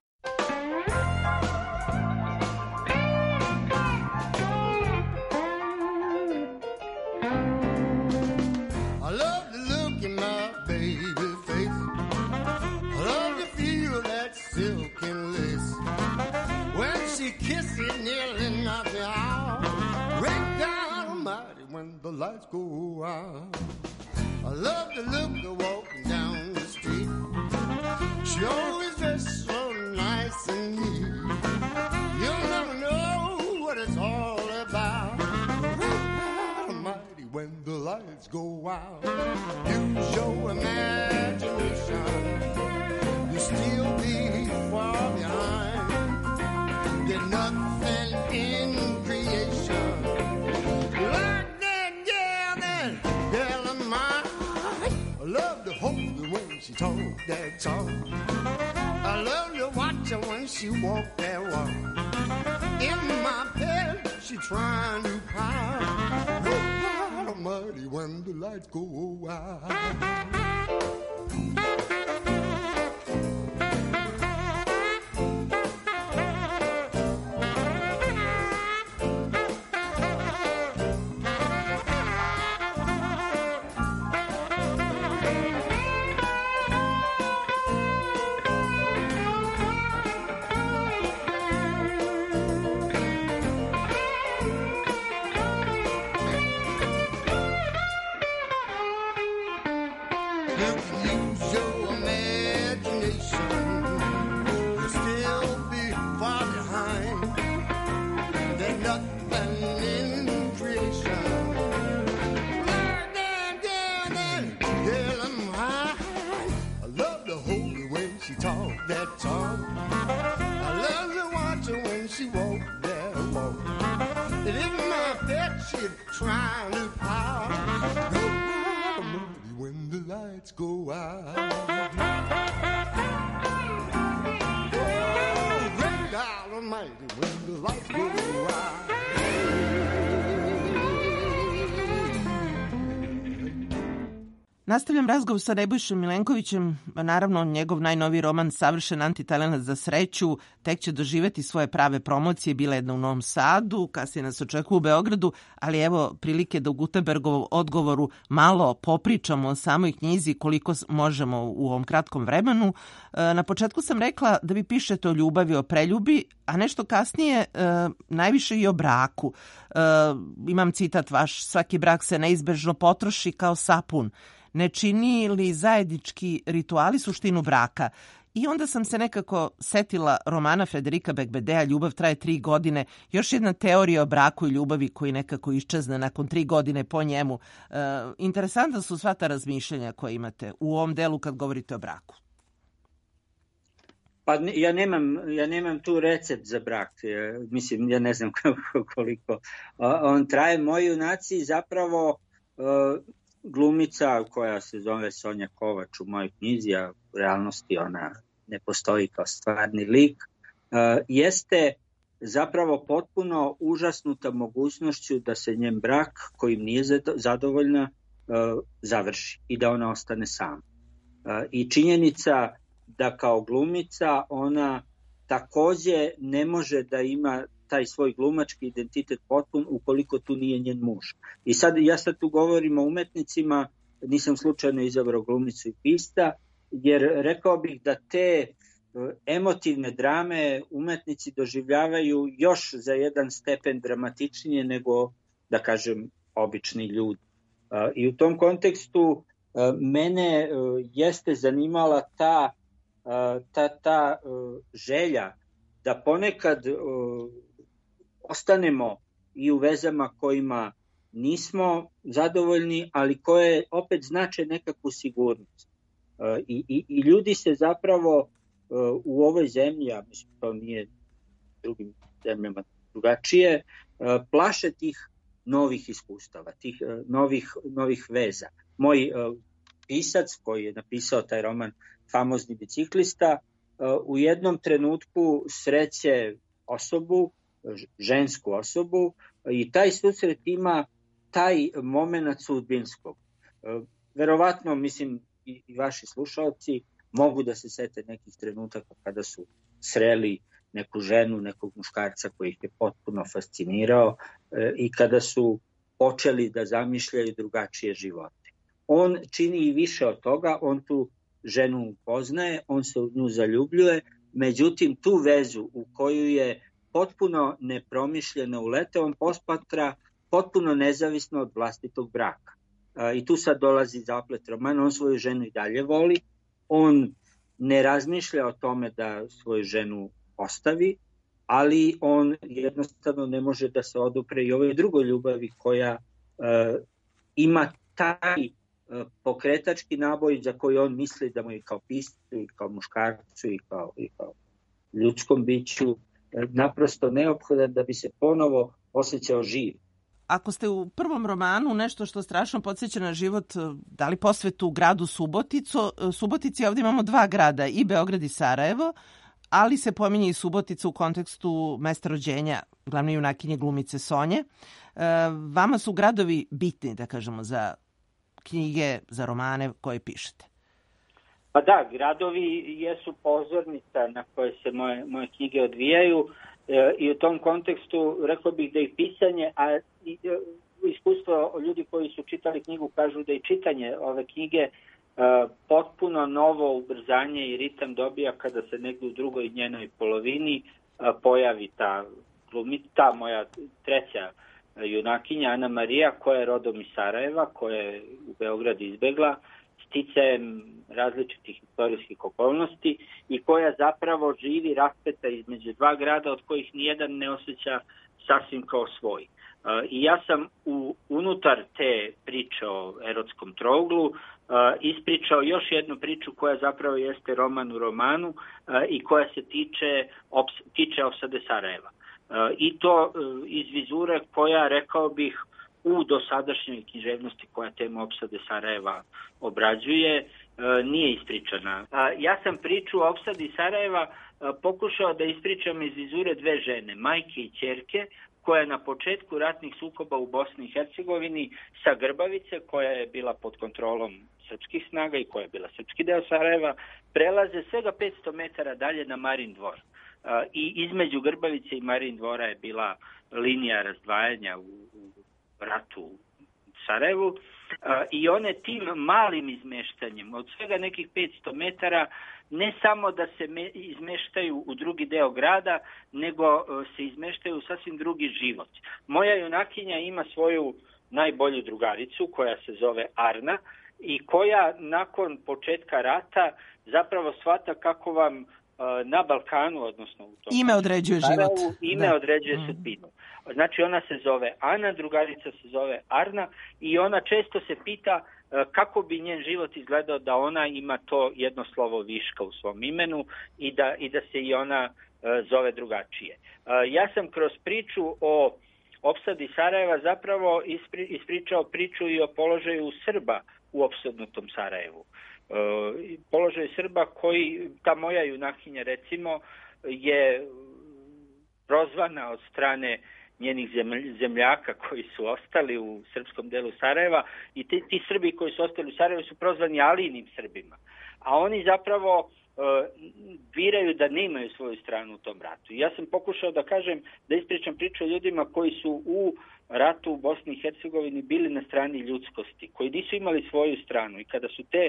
When the lights go out, I love to look her walking down the street. She always dressed so nice and neat. You'll never know what it's all about. Almighty, when the lights go out, use your imagination. You'll still be far behind. There's nothing in creation when she talk that talk. I love to watch her when she walk that walk. In my bed, she trying to hide. Oh, Almighty, when the lights go out. Trying to power. When the lights go out. Oh, great God Almighty, when the lights go out. Nastavljam razgovor sa Nebojšom Milenkovićem, naravno njegov najnoviji roman Savršen antitalenat za sreću tek će doživjeti svoje prave promocije, bila jedna u Novom Sadu, kasnije nas očekuje u Beogradu, ali evo prilike da u Gutenbergovom odgovoru malo popričamo o samoj knjizi koliko možemo u ovom kratkom vremenu. Na početku sam rekla da vi pišete o ljubavi, o preljubi, a nešto kasnije najviše i o braku. Imam citat vaš, svaki brak se neizbežno potroši kao sapun. Ne čini li zajednički rituali suštinu braka? I onda sam se nekako setila romana Frederika Bekbedea Ljubav traje 3 godine, još jedna teorija o braku i ljubavi koji nekako iščezne nakon 3 godine po njemu. Interesantna su sva ta razmišljenja koje imate u ovom delu kad govorite o braku. Pa ja nemam tu recept za brak, mislim, ja ne znam koliko on traje. Moji junaci zapravo glumica koja se zove Sonja Kovač u mojoj knjizi, a u realnosti ona ne postoji kao stvarni lik, jeste zapravo potpuno užasnuta mogućnošću da se njen brak, kojim nije zadovoljna, završi i da ona ostane sama. I činjenica da kao glumica ona takođe ne može da ima taj svoj glumački identitet potpun ukoliko tu nije njen muž. I ja sad tu govorim o umetnicima, nisam slučajno izabrao glumicu i pista, jer rekao bih da te emotivne drame umetnici doživljavaju još za jedan stepen dramatičnije nego, da kažem, obični ljudi. I u tom kontekstu mene jeste zanimala ta želja da ponekad ostanemo i u vezama kojima nismo zadovoljni, ali koje opet znače nekakvu sigurnost. I ljudi se zapravo u ovoj zemlji, ja mislim to nije drugim zemljama drugačije, plaše tih novih iskustava, tih novih veza. Moj pisac koji je napisao taj roman Famozni biciklista u jednom trenutku sreće osobu, žensku osobu, i taj susret ima taj moment sudbinskog. Verovatno, mislim, i vaši slušalci mogu da se sete nekih trenutaka kada su sreli neku ženu, nekog muškarca koji ih je potpuno fascinirao i kada su počeli da zamišljaju drugačije živote. On čini i više od toga, on tu ženu poznaje, on se u nju zaljubljuje, međutim tu vezu u koju je potpuno nepromišljeno uleteo, on posmatra potpuno nezavisno od vlastitog braka. I tu sad dolazi zaplet romana, on svoju ženu i dalje voli, on ne razmišlja o tome da svoju ženu ostavi, ali on jednostavno ne može da se odupre i ovoj drugoj ljubavi koja ima taj pokretački naboj za koji on misli da mu je kao piscu i kao muškarcu i kao ljudskom biću naprosto neophodan da bi se ponovo osjećao živ. Ako ste u prvom romanu nešto što strašno podsjeća na život dali posvetu gradu Subotici, ovdje imamo 2 grada, i Beograd i Sarajevo, ali se pominje i Subotica u kontekstu mesta rođenja glavne junakinje glumice Sonje. Vama su gradovi bitni, da kažemo, za knjige, za romane koje pišete? Pa da, gradovi jesu pozornica na koje se moje knjige odvijaju i u tom kontekstu rekao bih da i pisanje, a iskustvo ljudi koji su čitali knjigu kažu da i čitanje ove knjige potpuno novo ubrzanje i ritam dobija kada se negdje u drugoj njenoj polovini pojavi ta moja treća junakinja Ana Marija, koja je rodom iz Sarajeva, koja je u Beograd izbegla sticajem različitih istorijskih okolnosti i koja zapravo živi raspeta između 2 grada od kojih nijedan ne osjeća sasvim kao svoj. I ja sam unutar te priče o erotskom trouglu ispričao još jednu priču koja zapravo jeste roman u romanu i koja se tiče opsade Sarajeva. I to iz vizure koja, rekao bih, u dosadašnjoj književnosti koja temu opsade Sarajeva obrađuje, nije ispričana. Ja sam priču o opsadi Sarajeva pokušao da ispričam iz vizure 2 žene, majke i ćerke, koja je na početku ratnih sukoba u Bosni i Hercegovini sa Grbavice, koja je bila pod kontrolom srpskih snaga i koja je bila srpski deo Sarajeva, prelaze svega 500 metara dalje na Marin dvor. I između Grbavice i Marin dvora je bila linija razdvajanja u ratu u Sarajevu. I one tim malim izmeštanjem od svega nekih 500 metara ne samo da se izmeštaju u drugi deo grada, nego se izmeštaju u sasvim drugi život. Moja junakinja ima svoju najbolju drugaricu koja se zove Arna i koja nakon početka rata zapravo shvata kako vam na Balkanu, odnosno u tom ime određuje život. Ime određuje sudbinu. Znači ona se zove Ana, drugarica se zove Arna i ona često se pita kako bi njen život izgledao da ona ima to jedno slovo viška u svom imenu i da se i ona zove drugačije. Ja sam kroz priču o opsadi Sarajeva zapravo ispričao priču i o položaju Srba u opsadnutom Sarajevu. Položaj Srba koji, ta moja junakinja recimo, je prozvana od strane njenih zemljaka koji su ostali u srpskom delu Sarajeva i ti Srbi koji su ostali u Sarajevu su prozvani Alijinim Srbima. A oni zapravo biraju da nemaju svoju stranu u tom ratu. Ja sam pokušao da kažem, da ispričam priču o ljudima koji su u ratu u Bosni i Hercegovini bili na strani ljudskosti, koji nisu imali svoju stranu i kada su te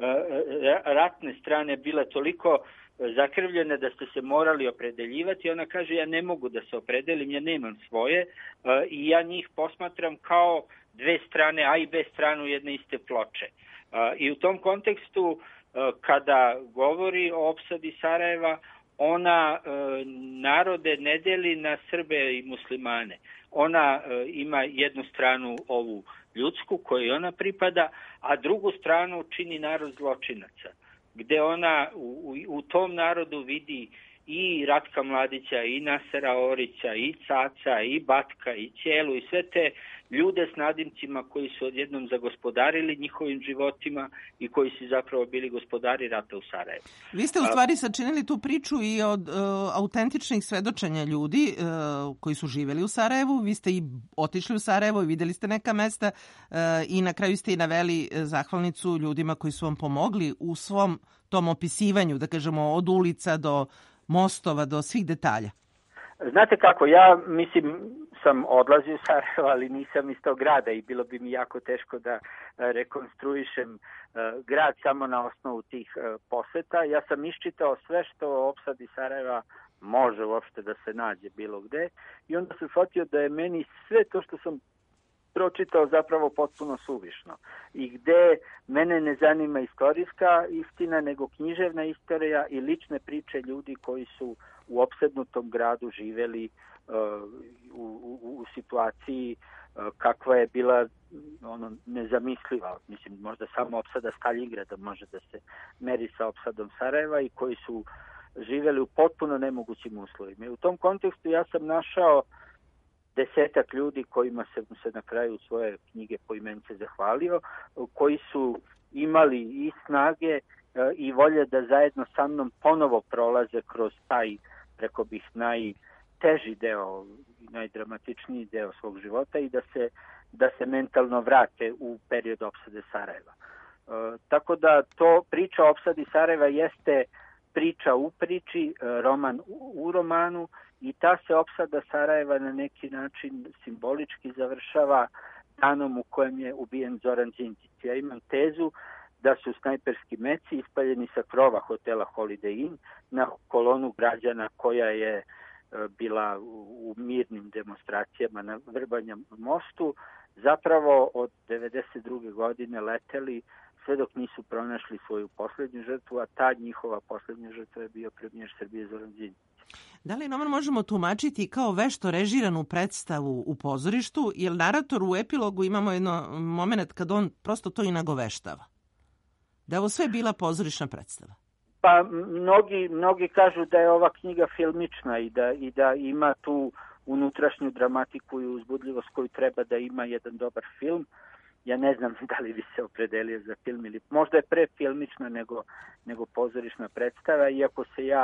ratne strane bile toliko zakrvljene da ste se morali opredeljivati, ona kaže ja ne mogu da se opredelim, ja nemam svoje i ja njih posmatram kao dve strane, A i B stranu jedne iste ploče. I u tom kontekstu kada govori o opsadi Sarajeva, ona narode ne deli na Srbe i muslimane. Ona ima jednu stranu ovu ljudsku kojoj ona pripada, a drugu stranu čini narod zločinaca, gde ona u tom narodu vidi i Ratka Mladića, i Nasera Orića, i Caca, i Batka, i Ćelu, i sve te ljude s nadimcima koji su odjednom zagospodarili njihovim životima i koji su zapravo bili gospodari rata u Sarajevu. Vi ste u stvari sačinili tu priču i od autentičnih svedočenja ljudi koji su živjeli u Sarajevu. Vi ste i otišli u Sarajevo i vidjeli ste neka mesta i na kraju ste i naveli zahvalnicu ljudima koji su vam pomogli u svom tom opisivanju, da kažemo od ulica do mostova, do svih detalja. Znate kako, ja sam odlazio u Sarajevo, ali nisam iz tog grada i bilo bi mi jako teško da rekonstruišem grad samo na osnovu tih poseta. Ja sam iščitao sve što o opsadi Sarajeva može uopšte da se nađe bilo gde i onda sam shvatio da je meni sve to što sam pročitao zapravo potpuno suvišno i gde mene ne zanima istorijska istina nego književna istorija i lične priče ljudi koji su u opsednutom gradu živeli u situaciji kakva je bila nezamisliva. Mislim, možda samo opsada Staljingrada može da se meri sa opsadom Sarajeva i koji su živeli u potpuno nemogućim uslovima. I u tom kontekstu ja sam našao 10 ljudi kojima sam se na kraju svoje knjige poimence zahvalio, koji su imali i snage i volje da zajedno sa mnom ponovo prolaze kroz taj, preko bih, najteži deo, najdramatičniji deo svog života i da se mentalno vrate u period opsade Sarajeva. Tako da to priča o opsadi Sarajeva jeste priča u priči, roman u romanu i ta se opsada Sarajeva na neki način simbolički završava danom u kojem je ubijen Zoran Đinđić. Ja imam tezu da su snajperski meci ispaljeni sa krova hotela Holiday Inn na kolonu građana koja je bila u mirnim demonstracijama na Vrbanjem mostu, zapravo od 1992. godine leteli sve dok nisu pronašli svoju posljednju žrtvu, a ta njihova posljednja žrtva je bio premijer Srbije Zoran Đinđić. Da li roman možemo tumačiti kao vešto režiranu predstavu u pozorištu, jer narator u epilogu imamo jedan moment kad on prosto to i nagoveštava? Da je ovo sve bila pozorišna predstava? Pa mnogi kažu da je ova knjiga filmična i da ima tu unutrašnju dramatiku i uzbudljivost koju treba da ima jedan dobar film. Ja ne znam da li bi se opredelio za film ili možda je pre filmična nego pozorišna predstava, iako se ja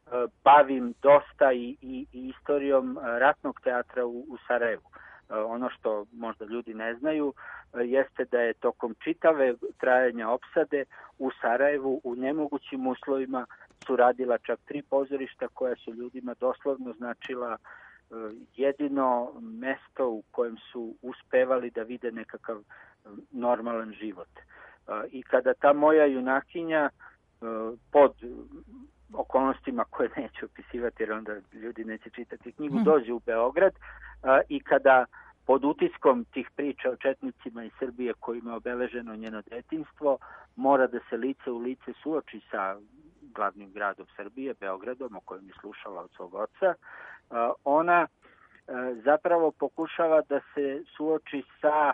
bavim dosta i istorijom ratnog teatra u Sarajevu. Ono što možda ljudi ne znaju jeste da je tokom čitave trajanja opsade u Sarajevu u nemogućim uslovima su radila čak 3 pozorišta koja su ljudima doslovno značila jedino mesto u kojem su uspevali da vide nekakav normalan život. I kada ta moja junakinja pod okolnostima koje neću opisivati jer onda ljudi neće čitati knjigu, dođe u Beograd i kada pod utiskom tih priča o četnicima iz Srbije kojima je obeleženo njeno detinjstvo mora da se lice u lice suoči sa glavnim gradom Srbije, Beogradom, o kojem je slušala od svog oca, ona zapravo pokušava da se suoči sa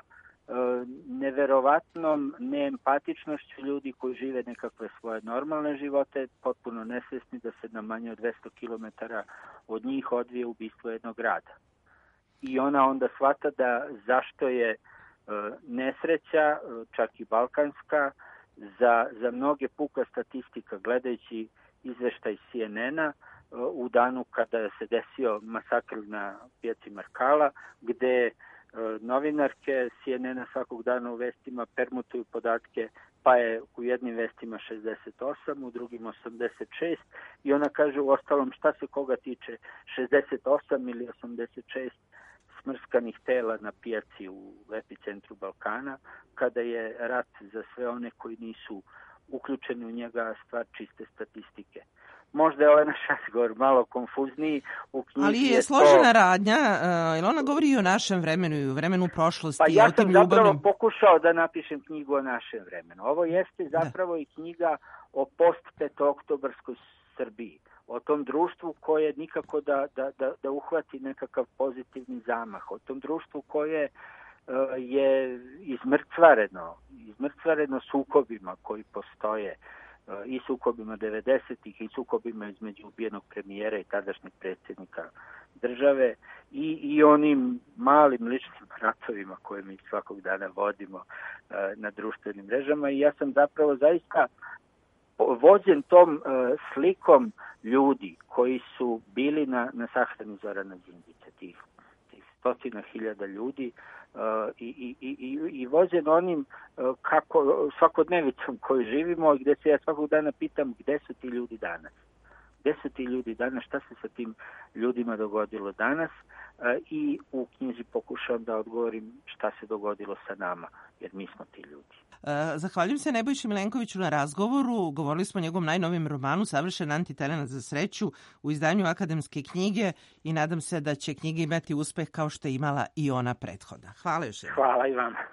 neverovatnom neempatičnošću ljudi koji žive nekakve svoje normalne živote, potpuno nesvesni da se na manje od 200 km od njih odvije ubistvo jednog grada. I ona onda shvata da zašto je nesreća, čak i balkanska, za mnoge puka statistika, gledajući izveštaj CNN-a u danu kada se desio masakr na pijaci Markala, gde novinarke CNN-a svakog dana u vestima permutuju podatke, pa je u jednim vestima 68, u drugim 86 i ona kaže u ostalom šta se koga tiče 68 ili 86 smrskanih tela na pijaci u epicentru Balkana, kada je rat za sve one koji nisu uključeni u njega stvar čiste statistike. Možda je ovaj naš razgovor malo konfuzniji. U knjizi ali je složena radnja, jer ona govori i o našem vremenu i o vremenu prošlosti. Pa ja sam zapravo pokušao da napišem knjigu o našem vremenu. Ovo jeste zapravo i knjiga o post-petooktobarskoj Srbiji. O tom društvu koje nikako da uhvati nekakav pozitivni zamah. O tom društvu koje je izmrcvareno sukobima koji postoje, i sukobima 90-ih i sukobima između ubijenog premijera i tadašnjeg predsjednika države i onim malim ličnim ratovima koje mi svakog dana vodimo na društvenim mrežama. I ja sam zapravo zaista vođen tom slikom ljudi koji su bili na sahrani Zorana Đinđića, tih 100.000 ljudi, i vođen onim svakodnevicom koju živimo i gde se ja svakog dana pitam gde su ti ljudi danas. Gde su ti ljudi danas, šta se sa tim ljudima dogodilo danas, i u knjizi pokušavam da odgovorim šta se dogodilo sa nama, jer mi smo ti ljudi. Zahvaljujem se Nebojši Milenkoviću na razgovoru. Govorili smo o njegovom najnovijem romanu Savršen antitalenat za sreću u izdanju Akademske knjige i nadam se da će knjiga imati uspeh kao što je imala i ona prethodna. Hvala još jednom. Hvala i vama.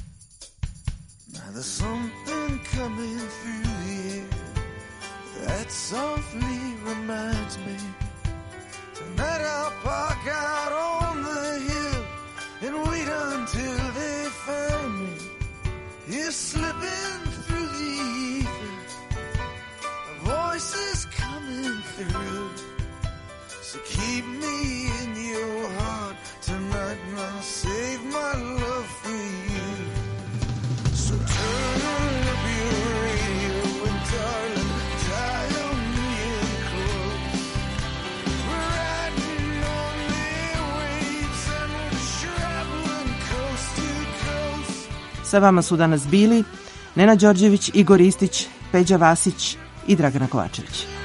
That softly reminds me tonight I'll park out on the hill and wait until they find me. You're slipping through the ether, a voice is coming through, so keep me in your heart tonight and I'll save my love for you. So turn up your radio and darling, sa vama su danas bili Nena Đorđević, Igor Istić, Peđa Vasić i Dragana Kovačević.